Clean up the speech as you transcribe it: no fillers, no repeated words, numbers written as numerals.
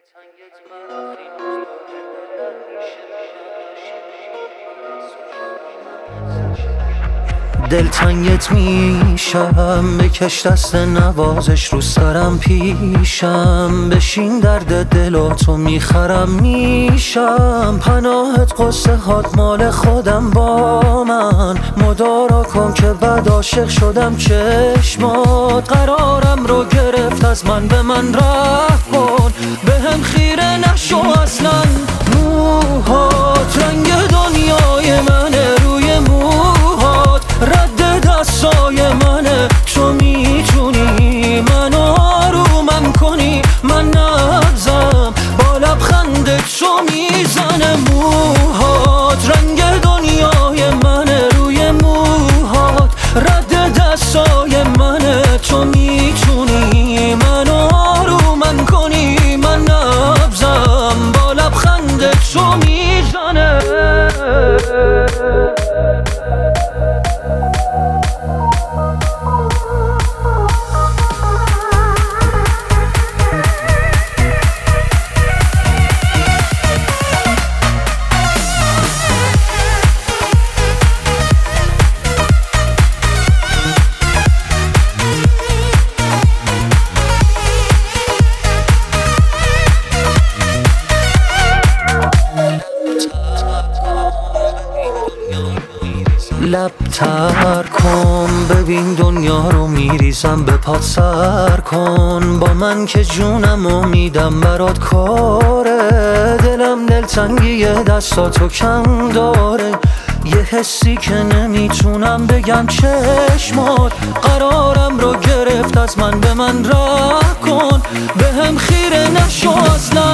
دلتنگت میشم، بکش دست نوازش رو سرم پیشم، بشین درد دلاتو میخرم میشم، پناهت قصه هات مال خودم با من، مدارا کن که بعد عاشق شدم چشمات، قرارم رو گرفت از من به من رحم کن، بهم خیره نشو اصلا، موهات رنگ دنیای منه، روی موهات رد دستای منه، تو میتونی منو آرومم کنی، من نبزم با لبخندت تو میزنه، موهات رنگ دنیای منه، روی موهات رد دستای منه، تو میتونی منو آرومم کنی، من نبزم با لبخندت تو میزنه. لب تر کن ببین دنیا رو میریزم به پات، سر کن با من که جونم و میدم برات کاره، دلم دلتنگی دستاتو کم داره، یه حسی که نمیتونم بگم چشمات، قرارم رو گرفت از من به من رحم کن، بهم خیره نشو اصلا،